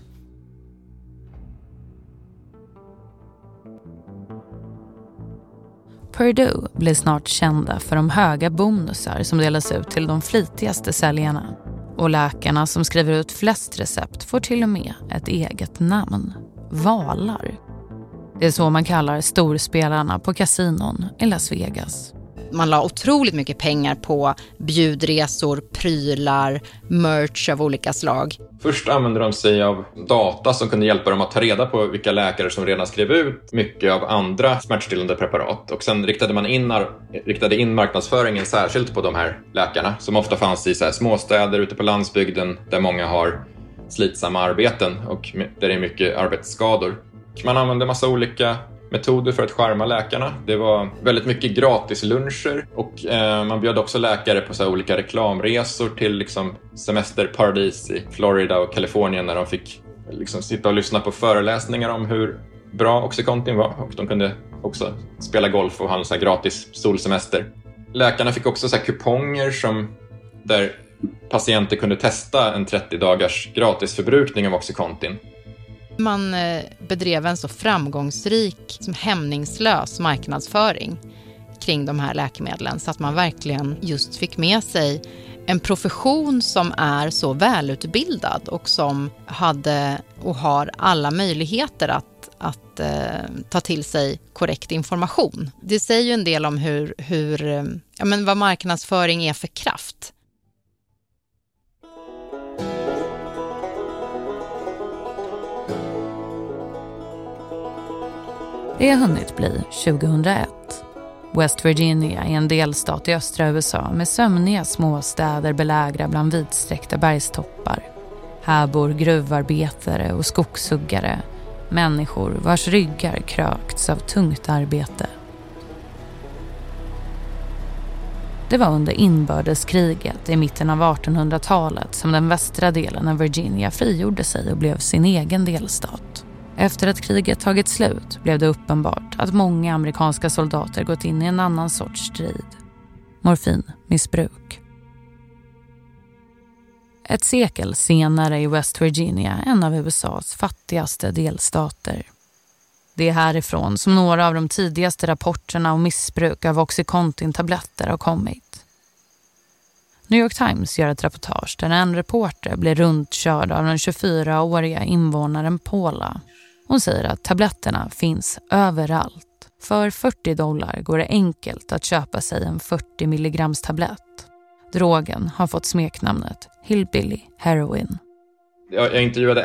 Speaker 1: Purdue blev snart kända för de höga bonusar som delas ut till de flitigaste säljarna. Och läkarna som skriver ut flest recept får till och med ett eget namn. Valar. Det är så man kallar storspelarna på kasinon i Las Vegas.
Speaker 5: Man la otroligt mycket pengar på bjudresor, prylar, merch av olika slag.
Speaker 7: Först använde de sig av data som kunde hjälpa dem att ta reda på vilka läkare som redan skrev ut mycket av andra smärtstillande preparat. Och sen riktade in marknadsföringen särskilt på de här läkarna som ofta fanns i så här småstäder ute på landsbygden där många har slitsamma arbeten och där det är mycket arbetsskador. Man använde massa olika metoder för att charma läkarna. Det var väldigt mycket gratis luncher och man bjöd också läkare på så här olika reklamresor till liksom semesterparadis i Florida och Kalifornien när de fick liksom sitta och lyssna på föreläsningar om hur bra Oxycontin var, och de kunde också spela golf och ha en så här gratis solsemester. Läkarna fick också så här kuponger där patienter kunde testa en 30 dagars gratisförbrukning av Oxycontin.
Speaker 5: Man bedrev en så framgångsrik, hämningslös marknadsföring kring de här läkemedlen så att man verkligen just fick med sig en profession som är så välutbildad och som hade och har alla möjligheter att ta till sig korrekt information. Det säger ju en del om vad marknadsföring är för kraft.
Speaker 1: Det har hunnit bli 2001. West Virginia är en delstat i östra USA med sömniga småstäder belägrar bland vidsträckta bergstoppar. Här bor gruvarbetare och skogshuggare, människor vars ryggar krökts av tungt arbete. Det var under inbördeskriget i mitten av 1800-talet som den västra delen av Virginia frigjorde sig och blev sin egen delstat. Efter att kriget tagit slut blev det uppenbart att många amerikanska soldater gått in i en annan sorts strid. Morfinmissbruk. Ett sekel senare i West Virginia, en av USAs fattigaste delstater. Det är härifrån som några av de tidigaste rapporterna om missbruk av Oxycontin-tabletter har kommit. New York Times gör ett reportage där en reporter blir runtkörd av den 24-åriga invånaren Paula. Hon säger att tabletterna finns överallt. För $40 går det enkelt att köpa sig en 40 milligrams tablett. Drogen har fått smeknamnet Hillbilly Heroin.
Speaker 7: Jag intervjuade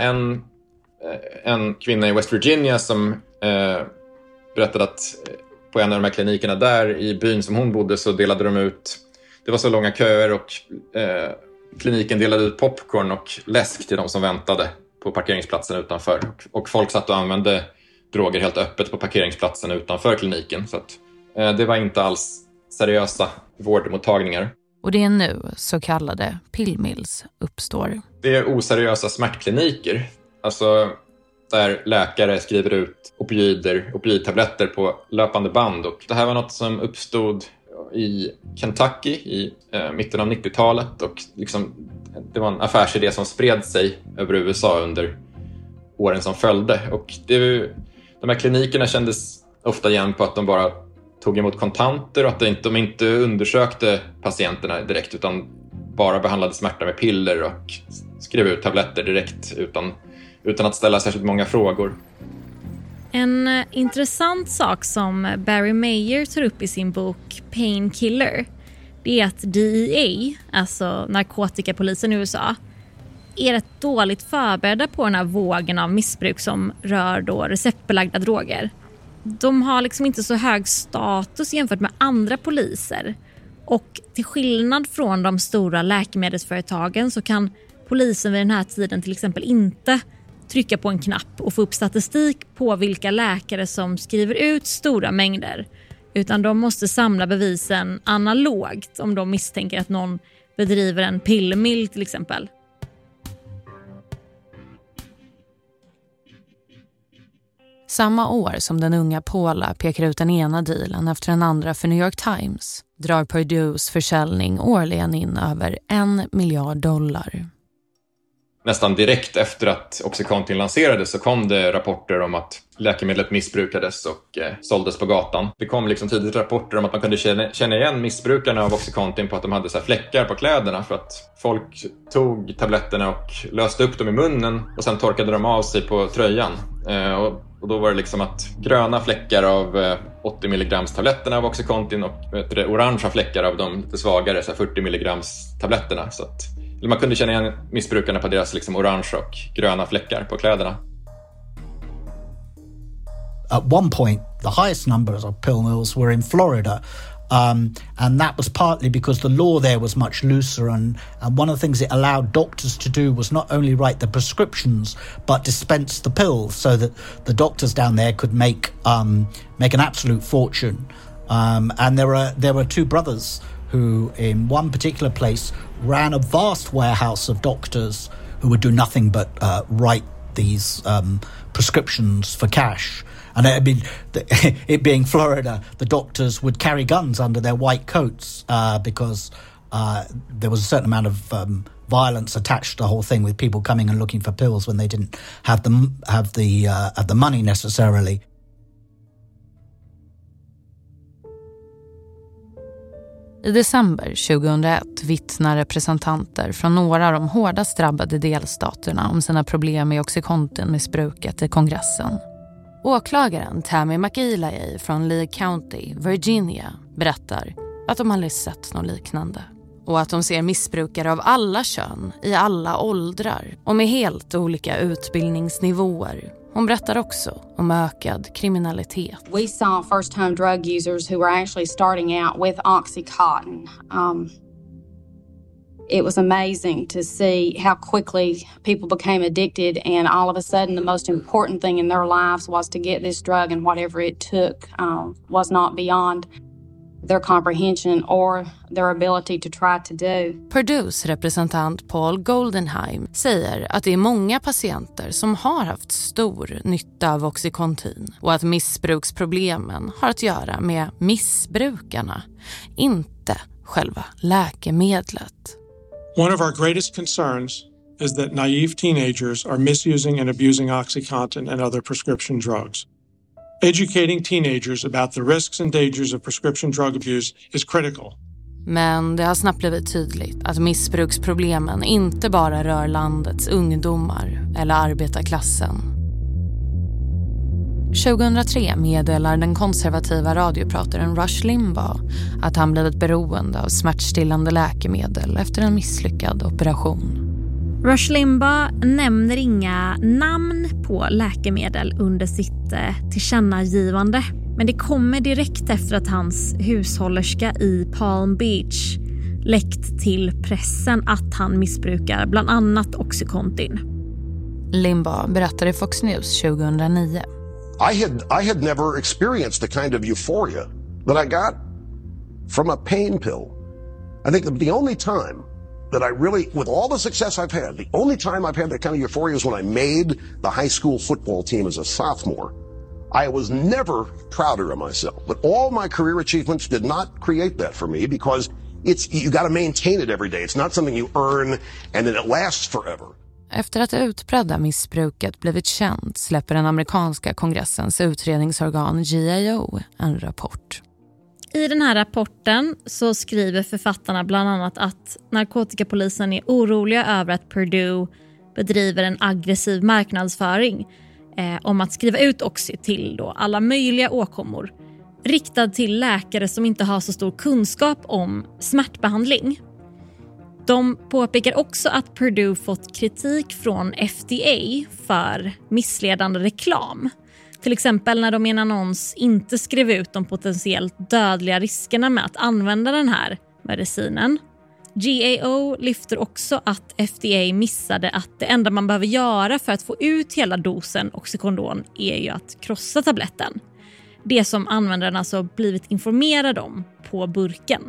Speaker 7: en kvinna i West Virginia som berättade att på en av de här klinikerna där i byn som hon bodde så delade de ut, det var så långa köer och kliniken delade ut popcorn och läsk till de som väntade på parkeringsplatsen utanför. Och folk satt och använde droger helt öppet på parkeringsplatsen utanför kliniken. Så att, det var inte alls seriösa vårdmottagningar.
Speaker 1: Och det är nu så kallade pillmills uppstår.
Speaker 7: Det är oseriösa smärtkliniker. Alltså där läkare skriver ut opioidtabletter på löpande band. Och det här var något som uppstod i Kentucky i mitten av 90-talet. Och liksom, det var en affärsidé som spred sig över USA under åren som följde. Och de här klinikerna kändes ofta igen på att de bara tog emot kontanter och att de inte undersökte patienterna direkt utan bara behandlade smärta med piller och skrev ut tabletter direkt utan att ställa särskilt många frågor.
Speaker 8: En intressant sak som Barry Mayer tar upp i sin bok Painkiller, det är att DEA, alltså narkotikapolisen i USA, är rätt dåligt förberedda på den här vågen av missbruk som rör då receptbelagda droger. De har liksom inte så hög status jämfört med andra poliser. Och till skillnad från de stora läkemedelsföretagen så kan polisen vid den här tiden till exempel inte trycka på en knapp och få upp statistik på vilka läkare som skriver ut stora mängder. Utan de måste samla bevisen analogt om de misstänker att någon bedriver en pillmill till exempel.
Speaker 1: Samma år som den unga Paula pekar ut den ena dealen efter den andra för New York Times drar Purdues försäljning årligen in över $1 miljard.
Speaker 7: Nästan direkt efter att Oxycontin lanserades så kom det rapporter om att läkemedlet missbrukades och såldes på gatan. Det kom liksom tidigt rapporter om att man kunde känna igen missbrukarna av Oxycontin på att de hade så här fläckar på kläderna för att folk tog tabletterna och löste upp dem i munnen och sen torkade de av sig på tröjan. Och då var det liksom att gröna fläckar av 80 milligrams tabletterna av Oxycontin och orangea fläckar av de lite svagare så här 40 milligrams tabletterna. Så att man kunde känna igen missbrukarna på deras liksom orange och gröna fläckar på kläderna.
Speaker 2: At one point, the highest numbers of pill mills were in Florida, And that was partly because the law there was much looser, and one of the things it allowed doctors to do was not only write the prescriptions but dispense the pills, so that the doctors down there could make an absolute fortune. And there were two brothers who, in one particular place, ran a vast warehouse of doctors who would do nothing but write these prescriptions for cash. And it being Florida, the doctors would carry guns under their white coats because there was a certain amount of violence attached to the whole thing, with people coming and looking for pills when they didn't have the money necessarily.
Speaker 1: I december 2001 vittnar representanter från några av de hårdast drabbade delstaterna om sina problem med Oxycontin-missbruket i kongressen. Åklagaren Tammy McElhiey från Lee County, Virginia, berättar att de aldrig sett något liknande. Och att de ser missbrukare av alla kön, i alla åldrar och med helt olika utbildningsnivåer. Hon berättar också om ökad kriminalitet.
Speaker 15: We saw first-time drug users who were actually starting out with Oxycontin. It was amazing to see how quickly people became addicted, and all of a sudden the most important thing in their lives was to get this drug, and whatever it took was not beyond their comprehension or their ability to try to do.
Speaker 1: Purdues representant Paul Goldenheim säger att det är många patienter som har haft stor nytta av Oxycontin och att missbruksproblemen har att göra med missbrukarna, inte själva läkemedlet.
Speaker 16: One of our greatest concerns is that naive teenagers are misusing and abusing Oxycontin and other prescription drugs. Educating teenagers about the risks and dangers of prescription drug abuse is critical.
Speaker 1: Men det har snabbt blivit tydligt att missbruksproblemen inte bara rör landets ungdomar eller arbetarklassen. 2003 meddelar den konservativa radioprataren Rush Limbaugh att han blivit beroende av smärtstillande läkemedel efter en misslyckad operation.
Speaker 8: Rush Limbaugh nämner inga namn på läkemedel under sitt tillkännagivande. Men det kommer direkt efter att hans hushållerska i Palm Beach läckt till pressen att han missbrukar bland annat Oxycontin.
Speaker 1: Limbaugh berättade i Fox News 2009.
Speaker 17: I had never experienced the kind of euphoria that I got from a pain pill. I think the only time that I really, with all the success I've had, the only time I've had that kind of euphoria was when I made the high school football team as a sophomore. I was never prouder of myself, but all my career achievements did not create that for me, because you got to maintain it every day. It's not something you earn and then it lasts forever.
Speaker 1: Efter att det utbredda missbruket blivit känt släpper den amerikanska kongressens utredningsorgan GAO en rapport.
Speaker 8: I den här rapporten så skriver författarna bland annat att narkotikapolisen är oroliga över att Purdue bedriver en aggressiv marknadsföring om att skriva ut Oxy till då alla möjliga åkommor, riktad till läkare som inte har så stor kunskap om smärtbehandling. De påpekar också att Purdue fått kritik från FDA för missledande reklam. Till exempel när de i en annons inte skrev ut de potentiellt dödliga riskerna med att använda den här medicinen. GAO lyfter också att FDA missade att det enda man behöver göra för att få ut hela dosen Oxycodon är ju att krossa tabletten. Det som användaren alltså blivit informerad om på burken.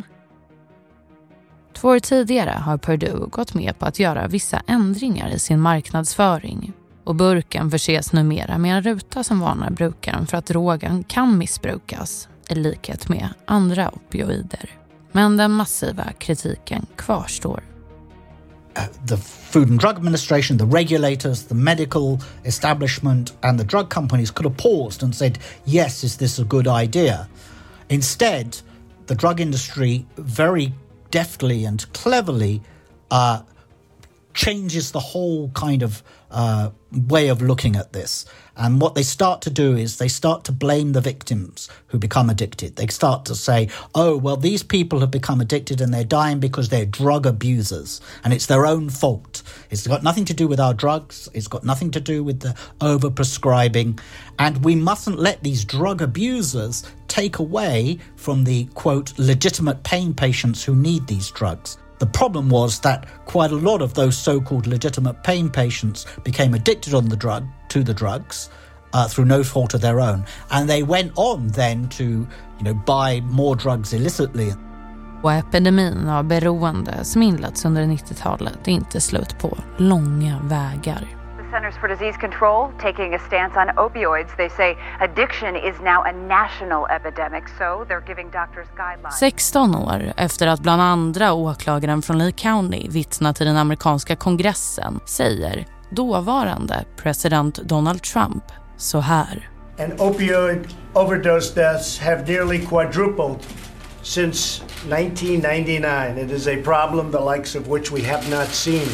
Speaker 1: 2 år tidigare har Purdue gått med på att göra vissa ändringar i sin marknadsföring. Och burken förses numera med en ruta som varnar brukaren för att drogen kan missbrukas i likhet med andra opioider. Men den massiva kritiken kvarstår.
Speaker 2: The Food and Drug Administration, the regulators, the medical establishment and the drug companies could have paused and said, yes, is this a good idea? Instead, the drug industry very deftly and cleverly changes the whole kind of way of looking at this. And what they start to do is they start to blame the victims who become addicted. They start to say, oh, well, these people have become addicted and they're dying because they're drug abusers. And it's their own fault. It's got nothing to do with our drugs. It's got nothing to do with the overprescribing. And we mustn't let these drug abusers take away from the, quote, legitimate pain patients who need these drugs. The problem was that quite a lot of those so-called legitimate pain patients became addicted to the drugs through no fault of their own. And they went on then to, buy more drugs illicitly.
Speaker 1: Och epidemin av beroende som inletts under 90-talet är inte slut på långa vägar.
Speaker 18: Centers for Disease Control taking a stance on opioids. They say addiction is now a national epidemic, so they're giving doctors guidelines.
Speaker 1: 16 år efter att bland andra åklagaren från Lee County vittnat i den amerikanska kongressen säger dåvarande president Donald Trump så här.
Speaker 4: And opioid overdose deaths have nearly quadrupled since 1999. It is a problem the likes of which we have not seen.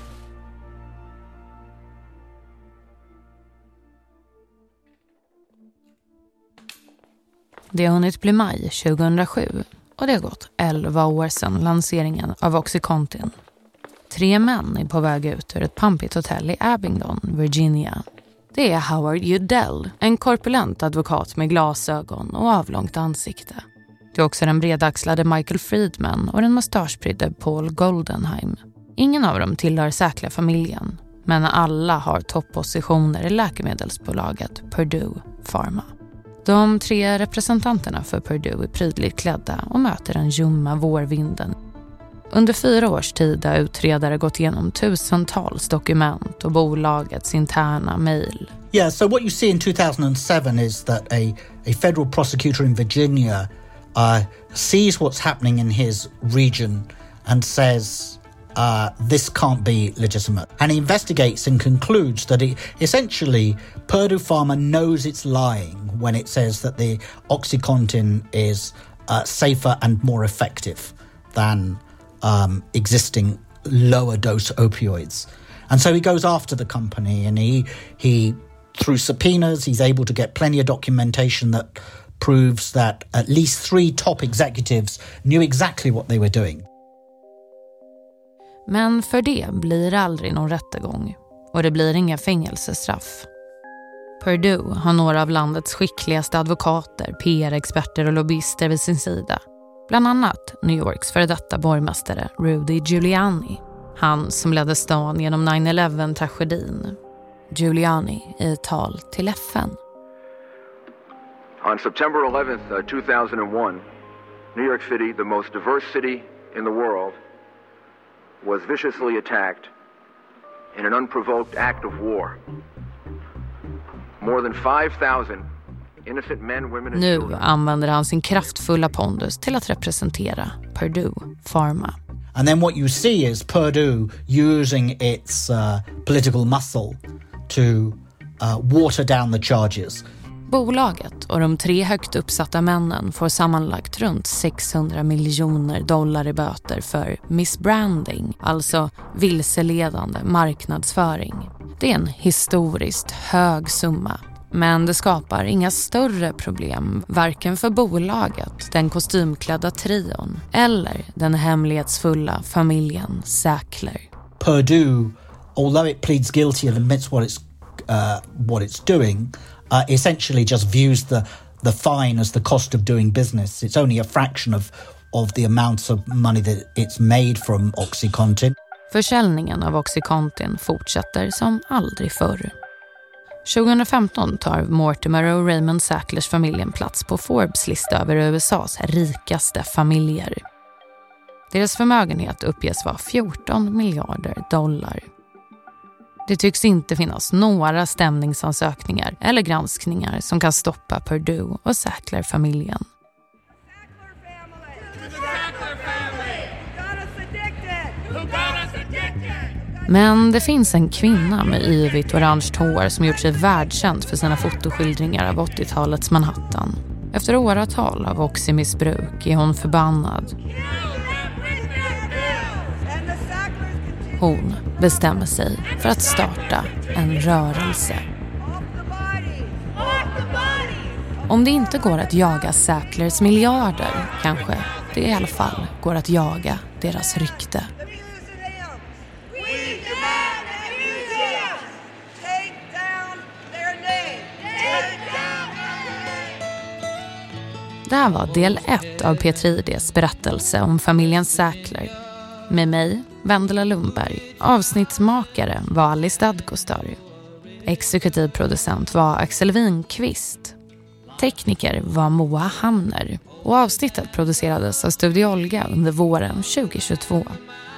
Speaker 1: Det har hunnit bli maj 2007 och det har gått 11 år sedan lanseringen av Oxycontin. 3 män är på väg ut ur ett pampigt hotell i Abingdon, Virginia. Det är Howard Udell, en korpulent advokat med glasögon och avlångt ansikte. Det är också den bredaxlade Michael Friedman och den mustaschprydde Paul Goldenheim. Ingen av dem tillhör Sackler-familjen, men alla har toppositioner i läkemedelsbolaget Purdue Pharma. De 3 representanterna för Purdue är prydligt klädda och möter den ljumma vårvinden. Under 4 års tid har utredare gått igenom tusentals dokument och bolagets interna mejl.
Speaker 2: Yeah, so what you see in 2007 is that a federal prosecutor in Virginia sees what's happening in his region and says this can't be legitimate. And he investigates and concludes that essentially Purdue Pharma knows it's lying when it says that the Oxycontin is safer and more effective than existing lower dose opioids. And so he goes after the company, and he through subpoenas, he's able to get plenty of documentation that proves that at least 3 top executives knew exactly what they were doing.
Speaker 1: Men för det blir det aldrig någon rättegång och det blir inga fängelsestraff. Purdue har några av landets skickligaste advokater, PR-experter och lobbyister vid sin sida. Bland annat New Yorks före detta borgmästare Rudy Giuliani. Han som ledde stan genom 9/11-tragedin. Giuliani i ett tal till FN.
Speaker 19: On September 11th, 2001, New York City, the most diverse city in the world, was viciously attacked in an unprovoked act of war. More than 5,000 innocent men, women and children.
Speaker 1: Nu använder han sin kraftfulla pondus till att representera Purdue Pharma.
Speaker 2: And then what you see is Purdue using its political muscle to water down the charges.
Speaker 1: Bolaget och de 3 högt uppsatta männen får sammanlagt runt $600 miljoner i böter för misbranding, alltså vilseledande marknadsföring. Det är en historiskt hög summa, men det skapar inga större problem varken för bolaget, den kostymklädda trion eller den hemlighetsfulla familjen Sackler.
Speaker 2: Purdue, although it pleads guilty and admits what it's doing, essentially just views the fine as the cost of doing business. It's only a fraction of the amounts of money that it's made from Oxycontin.
Speaker 1: Försäljningen av Oxycontin fortsätter som aldrig förr. 2015 tar Mortimer och Raymond Sacklers familjen plats på Forbes lista över USAs rikaste familjer. Deras förmögenhet uppges vara $14 miljarder. Det tycks inte finnas några stämningsansökningar eller granskningar som kan stoppa Purdue och Sackler-familjen. Men det finns en kvinna med yvigt orange hår som gjort sig världskänd för sina fotoskildringar av 80-talets Manhattan. Efter åratal av oxymissbruk är hon förbannad. Hon bestämmer sig för att starta en rörelse. Om det inte går att jaga Sacklers miljarder, kanske det i alla fall går att jaga deras rykte. Det här var del 1 av Peter Ides berättelse om familjen Sackler. Med mig, Vendela Lundberg. Avsnittsmakare var Alice Dadgostar. Exekutiv producent var Axel Winqvist. Tekniker var Moa Hamner. Och avsnittet producerades av Studio Olga under våren 2022.